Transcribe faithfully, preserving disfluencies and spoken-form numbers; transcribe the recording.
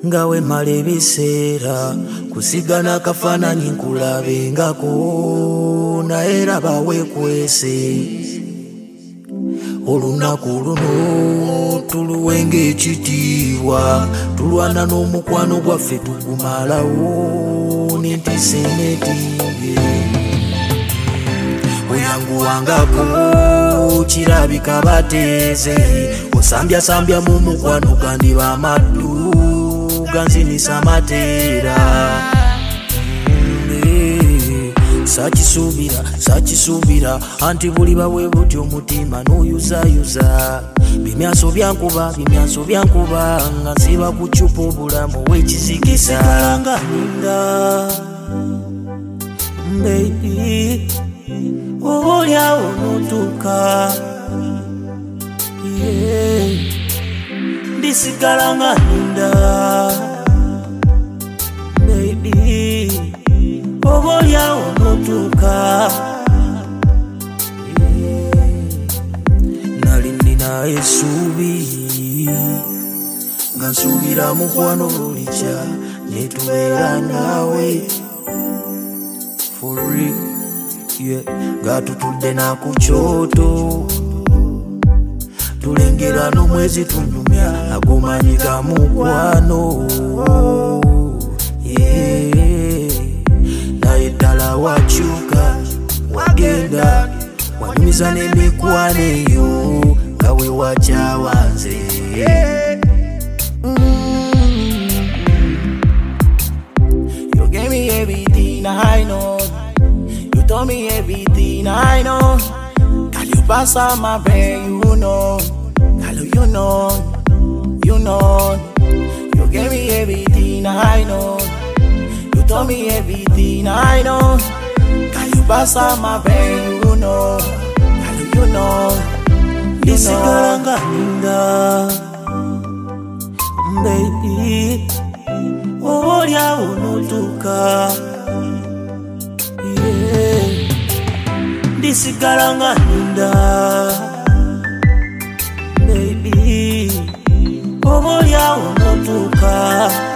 ngawe male biseera kusigana kafananyi nkulabengako naye laba weekwese olunaku luno tuluwenga ekitiibwa tulwana n'omukwano gwaffe tugumalawo n'entisenetiye oyanguwangako kirabika bateeze osambya-sambya mu mukwano gandi bamaddu ganzinisa mateera sakisubira sakisubira anti buli bawe butyo mutima n'oyuzayuza bimyaso byankuba bimyaso byankuba nga nsiba ku cupa obulamu w'ekizikiza nga ninda baby olyawo notuuka ndisigala nga ninda baby olyawo notuuka nali nina essuubi nga nsuubira mukwano bulijja netubeera naawe for real yeah. Nga tutudde na ku kyoto tulengera n'omwezi tunyumya agumanyiga mukwano yeah. Naye ddala wakyuka wagenda wanyumiza n'emikwano eyo nga we wakyawanze You gave me everything I know. You told me everything I know. Girl, you pass on my brain, you know. Girl, you know, you know. You gave me everything I know. You told me everything I know. Girl, you pass on my brain, you know. Girl, you know, you ndisigala nga ninda baby olyawo notuuka yeah. Ndisigala nga ninda baby olyawo notuuka